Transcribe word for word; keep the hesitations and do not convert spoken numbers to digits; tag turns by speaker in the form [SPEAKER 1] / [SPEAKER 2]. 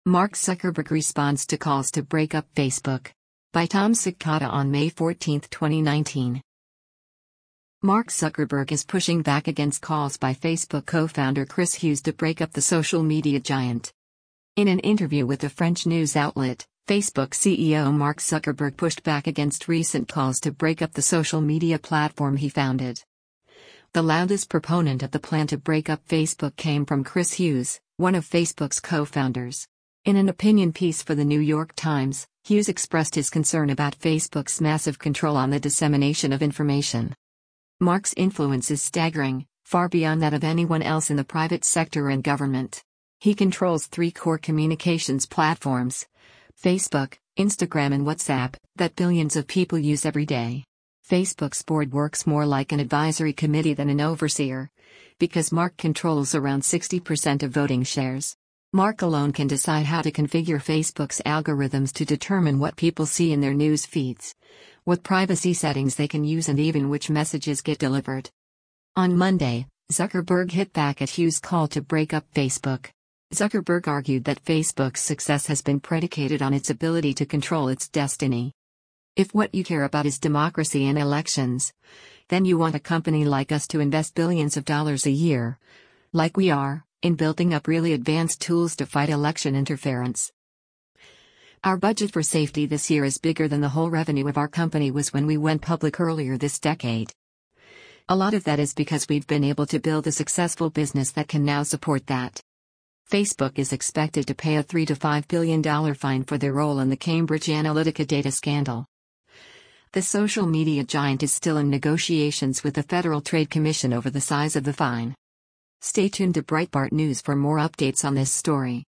[SPEAKER 1] Mark Zuckerberg responds to calls to break up Facebook. By Tom Cicada on May fourteenth, twenty nineteen. Mark Zuckerberg is pushing back against calls by Facebook co-founder Chris Hughes to break up the social media giant. In an interview with a French news outlet, Facebook C E O Mark Zuckerberg pushed back against recent calls to break up the social media platform he founded. The loudest proponent of the plan to break up Facebook came from Chris Hughes, one of Facebook's co-founders. In an opinion piece for the New York Times, Hughes expressed his concern about Facebook's massive control on the dissemination of information. Mark's influence is staggering, far beyond that of anyone else in the private sector and government. He controls three core communications platforms: Facebook, Instagram and WhatsApp, that billions of people use every day. Facebook's board works more like an advisory committee than an overseer, because Mark controls around sixty percent of voting shares. Mark alone can decide how to configure Facebook's algorithms to determine what people see in their news feeds, what privacy settings they can use, and even which messages get delivered. On Monday, Zuckerberg hit back at Hughes' call to break up Facebook. Zuckerberg argued that Facebook's success has been predicated on its ability to control its destiny. If what you care about is democracy and elections, then you want a company like us to invest billions of dollars a year, like we are, in building up really advanced tools to fight election interference. Our budget for safety this year is bigger than the whole revenue of our company was when we went public earlier this decade. A lot of that is because we've been able to build a successful business that can now support that. Facebook is expected to pay a three to five billion dollars fine for their role in the Cambridge Analytica data scandal. The social media giant is still in negotiations with the Federal Trade Commission over the size of the fine. Stay tuned to Breitbart News for more updates on this story.